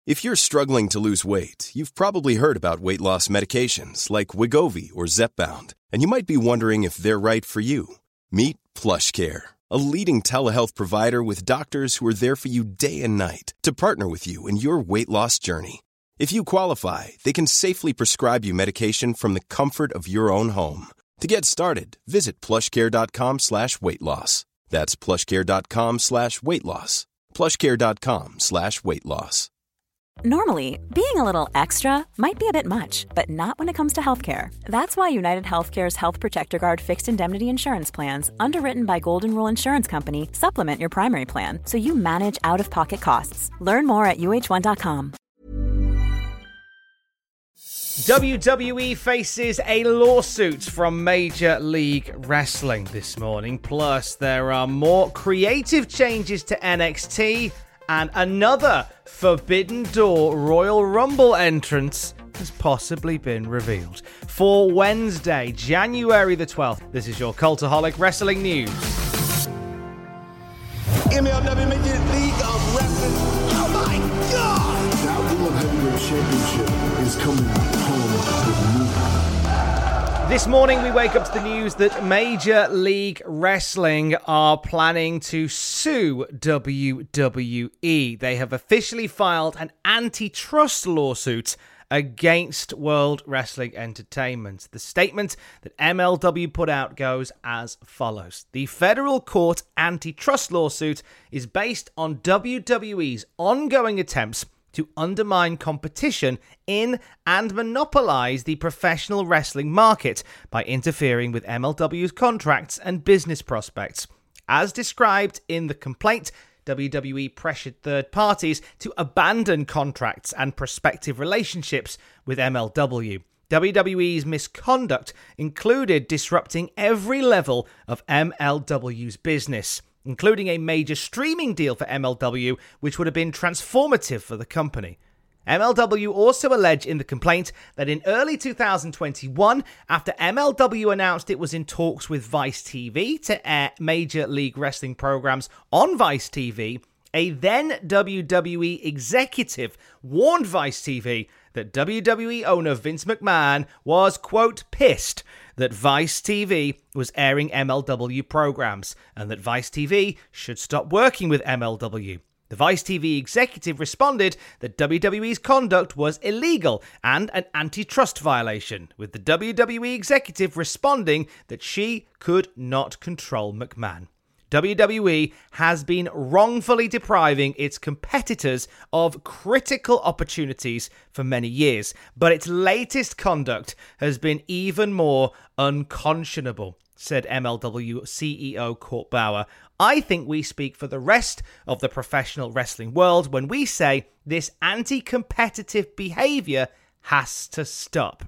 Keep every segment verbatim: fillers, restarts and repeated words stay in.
If you're struggling to lose weight, you've probably heard about weight loss medications like Wegovy or Zepbound, and you might be wondering if they're right for you. Meet PlushCare, a leading telehealth provider with doctors who are there for you day and night to partner with you in your weight loss journey. If you qualify, they can safely prescribe you medication from the comfort of your own home. To get started, visit plushcare.com slash weight loss. That's plushcare.com slash weight loss. plushcare.com slash weight loss. Normally, being a little extra might be a bit much, but not when it comes to healthcare. That's why United Healthcare's Health Protector Guard fixed indemnity insurance plans, underwritten by Golden Rule Insurance Company, supplement your primary plan so you manage out-of-pocket costs. Learn more at U H one dot com. W W E faces a lawsuit from Major League Wrestling this morning. Plus, there are more creative changes to N X T, and another Forbidden Door Royal Rumble entrance has possibly been revealed. For Wednesday, January the twelfth, this is your Cultaholic Wrestling News. M L W Major League of Wrestling. Oh my God! That World Heavyweight Championship is coming home with me. This morning we wake up to the news that Major League Wrestling are planning to sue W W E. They have officially filed an antitrust lawsuit against World Wrestling Entertainment. The statement that M L W put out goes as follows. The federal court antitrust lawsuit is based on W W E's ongoing attempts to undermine competition in and monopolize the professional wrestling market by interfering with M L W's contracts and business prospects. As described in the complaint, W W E pressured third parties to abandon contracts and prospective relationships with M L W. W W E's misconduct included disrupting every level of M L W's business, including a major streaming deal for M L W, which would have been transformative for the company. M L W also alleged in the complaint that in early two thousand twenty-one, after M L W announced it was in talks with Vice T V to air Major League Wrestling programs on Vice T V, a then W W E executive warned Vice T V that W W E owner Vince McMahon was, quote, pissed that Vice T V was airing M L W programs and that Vice T V should stop working with M L W. The Vice T V executive responded that W W E's conduct was illegal and an antitrust violation, with the W W E executive responding that she could not control McMahon. W W E has been wrongfully depriving its competitors of critical opportunities for many years, but its latest conduct has been even more unconscionable, said M L W C E O Court Bauer. I think we speak for the rest of the professional wrestling world when we say this anti-competitive behavior has to stop.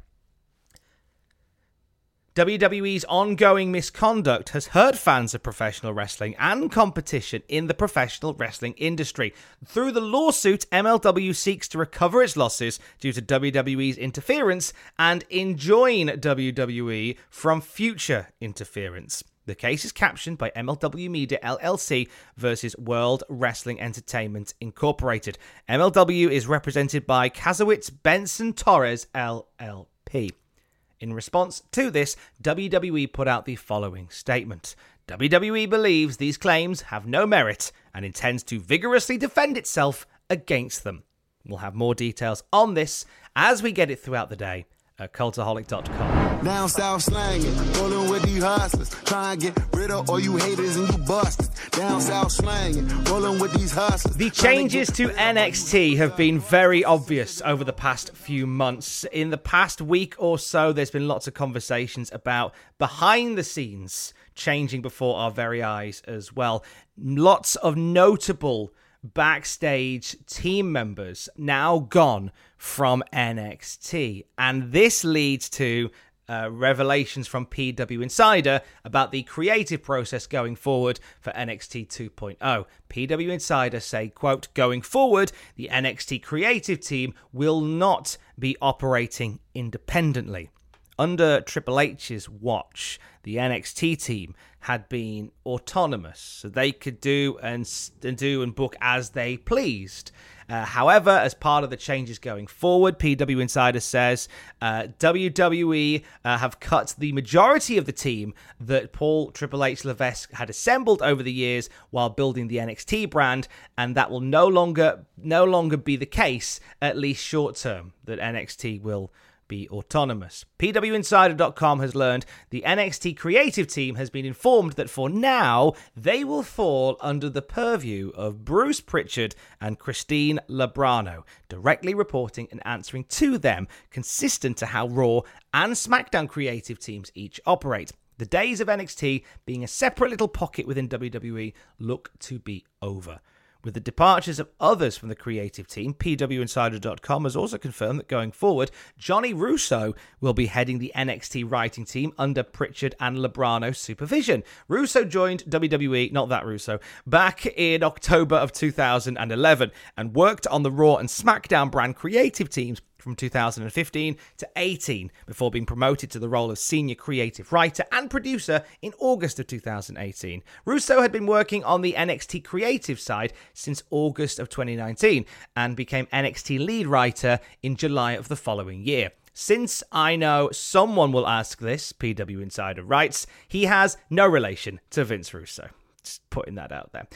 W W E's ongoing misconduct has hurt fans of professional wrestling and competition in the professional wrestling industry. Through the lawsuit, M L W seeks to recover its losses due to W W E's interference and enjoin W W E from future interference. The case is captioned by M L W Media L L C versus World Wrestling Entertainment Incorporated. M L W is represented by Kazowitz Benson Torres L L P. In response to this, W W E put out the following statement. W W E believes these claims have no merit and intends to vigorously defend itself against them. We'll have more details on this as we get it throughout the day at cultaholic dot com. Down south slanging, rolling with these hustlers, try and get rid of all you haters and you busters. Down south slanging, rolling with these hustlers. The changes to N X T have been very obvious over the past few months. In the past week or so, there's been lots of conversations about behind the scenes changing before our very eyes as well. Lots of notable backstage team members now gone from N X T, and this leads to uh, revelations from P W Insider about the creative process going forward for N X T two point oh. P W Insider say, quote, going forward, the N X T creative team will not be operating independently. under Triple H's watch, the N X T team had been autonomous, so they could do and, and do and book as they pleased. Uh, however, as part of the changes going forward, P W Insider says uh, W W E uh, have cut the majority of the team that Paul Triple H Levesque had assembled over the years while building the N X T brand, and that will no longer no longer be the case, at least short term, that N X T will be autonomous. P W Insider dot com has learned the N X T creative team has been informed that for now, they will fall under the purview of Bruce Pritchard and Christine Labrano, directly reporting and answering to them, consistent to how Raw and SmackDown creative teams each operate. The days of N X T being a separate little pocket within W W E look to be over. With the departures of others from the creative team, P W Insider dot com has also confirmed that going forward, Johnny Russo will be heading the N X T writing team under Pritchard and Labrano's supervision. Russo joined W W E, not that Russo, back in October of two thousand eleven and worked on the Raw and SmackDown brand creative teams from two thousand fifteen to eighteen, before being promoted to the role of senior creative writer and producer in August of two thousand eighteen. Russo had been working on the N X T creative side since August of twenty nineteen and became N X T lead writer in July of the following year. Since I know someone will ask this, P W Insider writes, he has no relation to Vince Russo. Just putting that out there.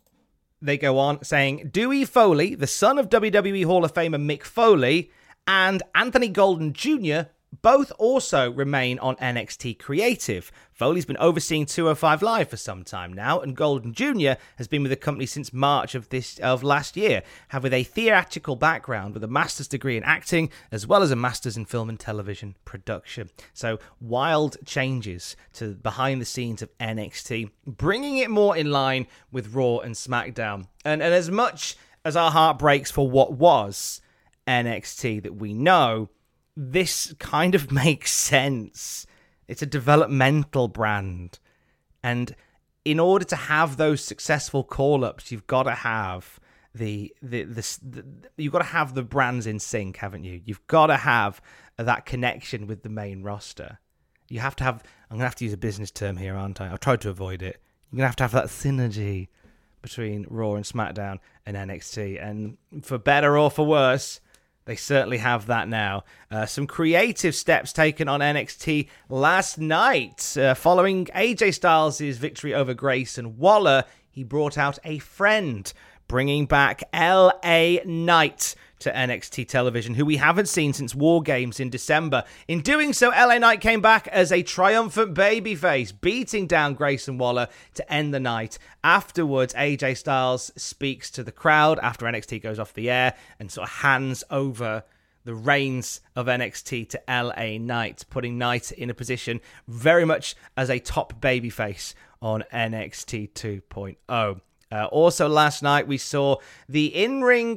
They go on saying, Dewey Foley, the son of W W E Hall of Famer Mick Foley, and Anthony Golden Junior both also remain on N X T Creative. Foley's been overseeing two oh five Live for some time now, and Golden Junior has been with the company since March of this of last year, have with a theatrical background with a master's degree in acting, as well as a master's in film and television production. So wild changes to behind the scenes of N X T, bringing it more in line with Raw and SmackDown. And, and as much as our heart breaks for what was N X T that we know, this kind of makes sense. It's a developmental brand, and in order to have those successful call-ups, you've got to have the the, the, the you've got to have the brands in sync, haven't you? You've got to have that connection with the main roster. You have to have. I'm gonna have to use a business term here, aren't I? I've tried to avoid it. You're gonna have to have that synergy between Raw and SmackDown and N X T, and for better or for worse, they certainly have that now. Uh, some creative steps taken on N X T last night. Uh, following A J Styles' victory over Grayson Waller, he brought out a friend, bringing back L A Knight to N X T television, who we haven't seen since War Games in December. In doing so, L A Knight came back as a triumphant babyface, beating down Grayson Waller to end the night. Afterwards, A J Styles speaks to the crowd after N X T goes off the air and sort of hands over the reins of N X T to L A Knight, putting Knight in a position very much as a top babyface on N X T two point oh. Uh, also last night we saw the in-ring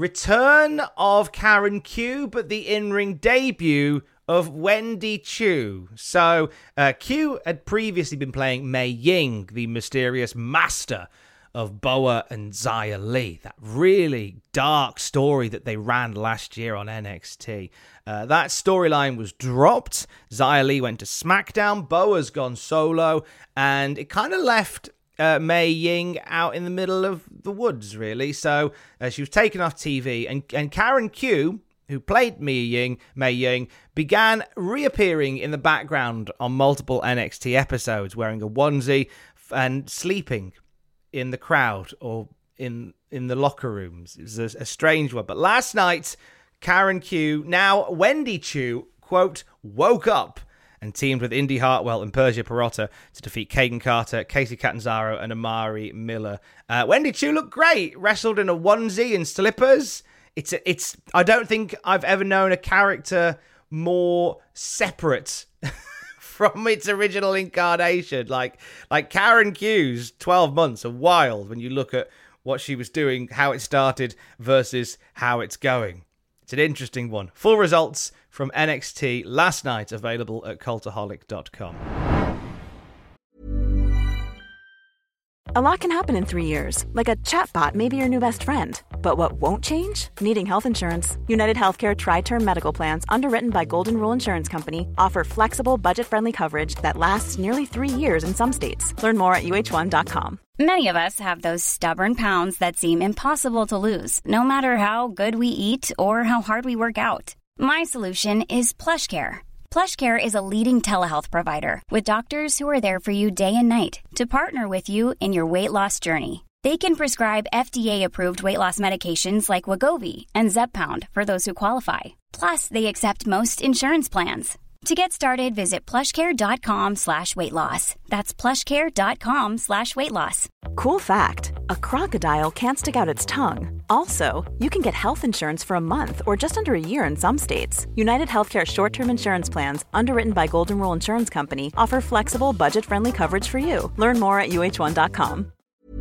return of Karen Q, but the in-ring debut of Wendy Choo. So uh, Q had previously been playing Mei Ying, the mysterious master of Boa and Xia Li, that really dark story that they ran last year on N X T. Uh, that storyline was dropped. Xia Li went to SmackDown, Boa's gone solo, and it kind of left Uh, Mei Ying out in the middle of the woods, really. So uh, she was taken off T V, and, and Karen Q, who played Mei Ying, Mei Ying, began reappearing in the background on multiple N X T episodes, wearing a onesie and sleeping in the crowd or in in the locker rooms. It was a, a strange one. But last night, Karen Q, now Wendy Choo, quote, woke up and teamed with Indy Hartwell and Persia Pirotta to defeat Kaden Carter, Casey Catanzaro, and Amari Miller. Uh, Wendy Choo looked great, wrestled in a onesie and slippers. It's a, it's. I don't think I've ever known a character more separate from its original incarnation. Like like Karen Q's twelve months are wild when you look at what she was doing, how it started versus how it's going. It's an interesting one. Full results from N X T last night available at cultaholic dot com. A lot can happen in three years, like a chatbot may be your new best friend. But what won't change? Needing health insurance. United Healthcare Tri-Term Medical Plans, underwritten by Golden Rule Insurance Company, offer flexible, budget-friendly coverage that lasts nearly three years in some states. Learn more at U H one dot com. Many of us have those stubborn pounds that seem impossible to lose, no matter how good we eat or how hard we work out. My solution is PlushCare. PlushCare is a leading telehealth provider with doctors who are there for you day and night to partner with you in your weight loss journey. They can prescribe F D A-approved weight loss medications like Wegovy and Zepbound for those who qualify. Plus, they accept most insurance plans. To get started, visit plushcare.com slash weight loss. That's plushcare.com slash weight loss. Cool fact, a crocodile can't stick out its tongue. Also, you can get health insurance for a month or just under a year in some states. United Healthcare short-term insurance plans, underwritten by Golden Rule Insurance Company, offer flexible, budget-friendly coverage for you. Learn more at U H one dot com.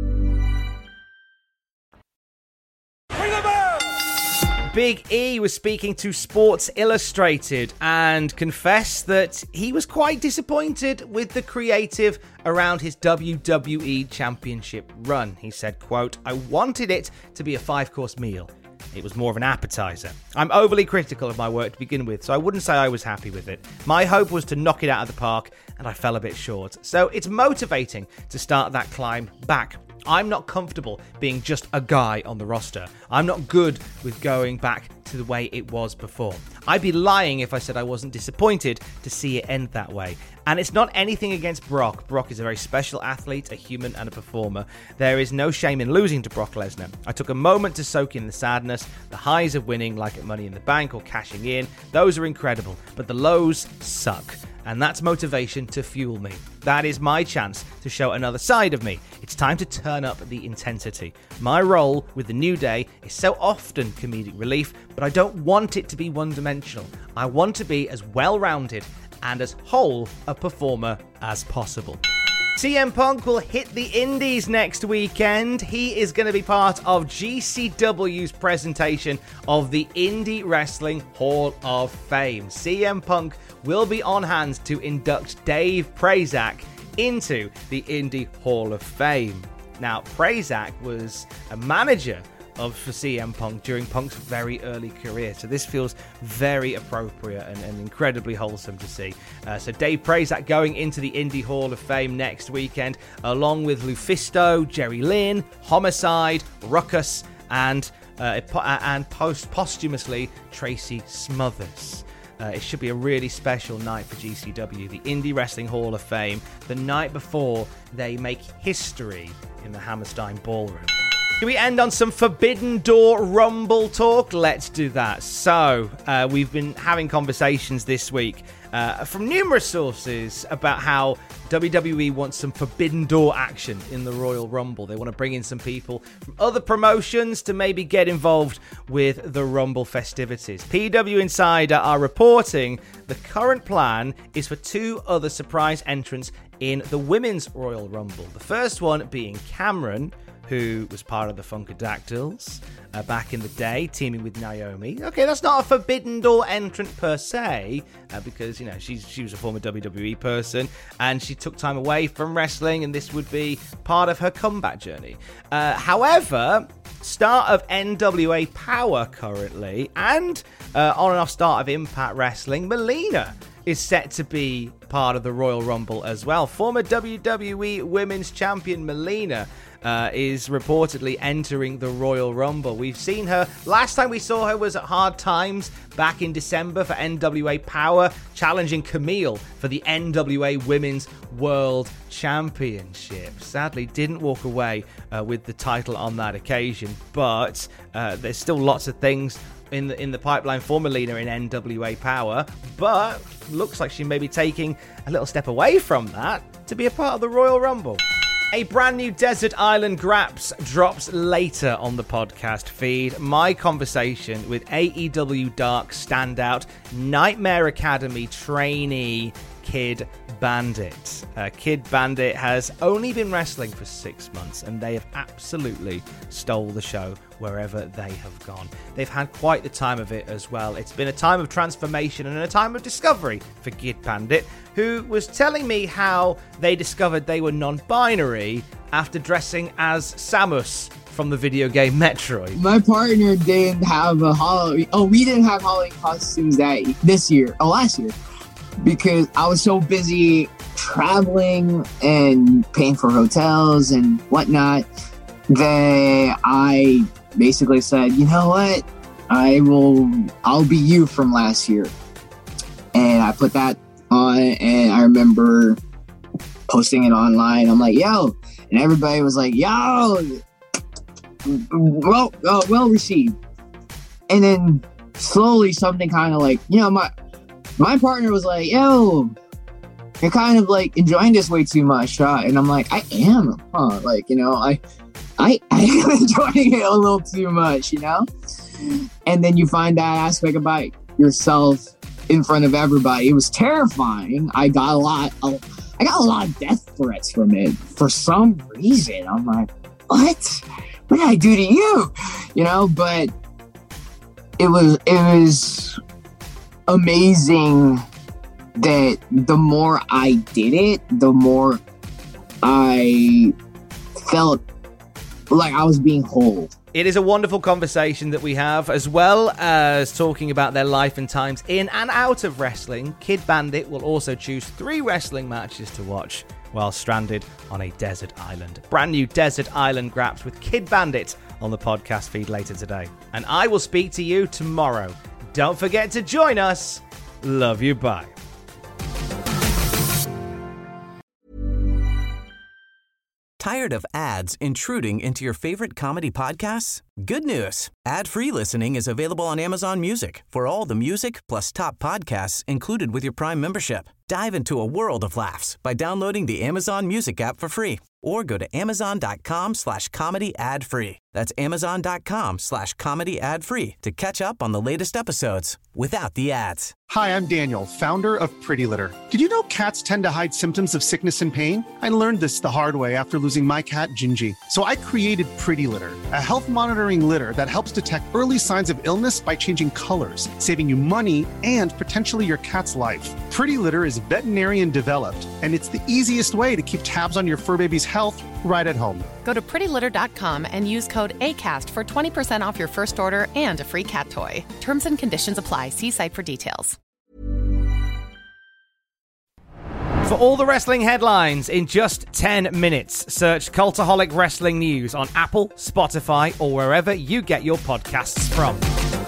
Big E was speaking to Sports Illustrated and confessed that he was quite disappointed with the creative around his W W E Championship run. He said, quote, "I wanted it to be a five-course meal. It was more of an appetizer. I'm overly critical of my work to begin with, so I wouldn't say I was happy with it. My hope was to knock it out of the park, and I fell a bit short. So it's motivating to start that climb back. I'm not comfortable being just a guy on the roster. I'm not good with going back to the way it was before. I'd be lying if I said I wasn't disappointed to see it end that way. And it's not anything against Brock. Brock is a very special athlete, a human and a performer. There is no shame in losing to Brock Lesnar. I took a moment to soak in the sadness. The highs of winning, like at Money in the Bank or cashing in, those are incredible. But the lows suck. And that's motivation to fuel me. That is my chance to show another side of me. It's time to turn up the intensity. My role with the New Day is so often comedic relief, but I don't want it to be one-dimensional. I want to be as well-rounded and as whole a performer as possible." C M Punk will hit the Indies next weekend. He is going to be part of G C W's presentation of the Indie Wrestling Hall of Fame. C M Punk will be on hand to induct Dave Prazak into the Indie Hall of Fame. Now, Prazak was a manager of for C M Punk during Punk's very early career, so this feels very appropriate and, and incredibly wholesome to see. Uh, so Dave Prazak going into the Indie Hall of Fame next weekend, along with Lufisto, Jerry Lynn, Homicide, Ruckus, and uh, and post posthumously Tracy Smothers. Uh, it should be a really special night for G C W, the Indie Wrestling Hall of Fame, the night before they make history in the Hammerstein Ballroom. Can we end on some Forbidden Door Rumble talk? Let's do that. So, uh, we've been having conversations this week uh, from numerous sources about how W W E wants some Forbidden Door action in the Royal Rumble. They want to bring in some people from other promotions to maybe get involved with the Rumble festivities. P W Insider are reporting the current plan is for two other surprise entrants in the Women's Royal Rumble. The first one being Cameron, who was part of the Funkadactyls uh, back in the day, teaming with Naomi. Okay, that's not a Forbidden Door entrant per se, uh, because, you know, she's, she was a former W W E person, and she took time away from wrestling, and this would be part of her comeback journey. Uh, however, start of N W A Power currently, and uh, on and off start of Impact Wrestling, Melina is set to be part of the Royal Rumble as well. Former W W E Women's Champion Melina uh, is reportedly entering the Royal Rumble. We've seen her, last time we saw her was at Hard Times back in December for N W A Power, challenging Camille for the N W A Women's World Championship. Sadly, didn't walk away uh, with the title on that occasion, but uh, there's still lots of things in the in the pipeline for Melina in N W A Power, but looks like she may be taking a little step away from that to be a part of the Royal Rumble. A brand new Desert Island Graps drops later on the podcast feed. My conversation with A E W Dark standout Nightmare Academy trainee Kid Bandit. Uh, Kid Bandit has only been wrestling for six months, and they have absolutely stole the show wherever they have gone. They've had quite the time of it as well. It's been a time of transformation and a time of discovery for Kid Bandit, who was telling me how they discovered they were non-binary after dressing as Samus from the video game Metroid. My partner didn't have a Halloween. Oh, we didn't have Halloween costumes that this year. Oh, last year. Because I was so busy traveling and paying for hotels and whatnot that I basically said, you know what? I will, I'll be you from last year. And I put that on, and I remember posting it online. I'm like, yo. And everybody was like, yo. Well, uh, well received. And then slowly something kind of like, you know, my my partner was like, yo, you're kind of like enjoying this way too much, huh? And I'm like, I am, huh? Like, you know, I, I, I am enjoying it a little too much, you know? And then you find that aspect about yourself in front of everybody. It was terrifying. I got a lot, of, I got a lot of death threats from it for some reason. I'm like, what? What did I do to you? You know, but it was, it was amazing that the more I did it, the more I felt like I was being whole. It is a wonderful conversation that we have, as well as talking about their life and times in and out of wrestling. Kid Bandit will also choose three wrestling matches to watch while stranded on a desert island. Brand new Desert Island Graps with Kid Bandit on the podcast feed later today. And I will speak to you tomorrow. Don't forget to join us. Love you. Bye. Tired of ads intruding into your favorite comedy podcasts? Good news. Ad-free listening is available on Amazon Music for all the music plus top podcasts included with your Prime membership. Dive into a world of laughs by downloading the Amazon Music app for free or go to amazon.com slash comedy ad free. That's amazon.com slash comedy ad free to catch up on the latest episodes without the ads. Hi, I'm Daniel, founder of Pretty Litter. Did you know cats tend to hide symptoms of sickness and pain? I learned this the hard way after losing my cat, Gingy. So I created Pretty Litter, a health monitoring litter that helps detect early signs of illness by changing colors, saving you money and potentially your cat's life. Pretty Litter is veterinarian developed, and it's the easiest way to keep tabs on your fur baby's health right at home. Go to pretty litter dot com and use code ACAST for twenty percent off your first order and a free cat toy. Terms and conditions apply. See site for details. For all the wrestling headlines in just ten minutes, search Cultaholic Wrestling News on Apple, Spotify, or wherever you get your podcasts from.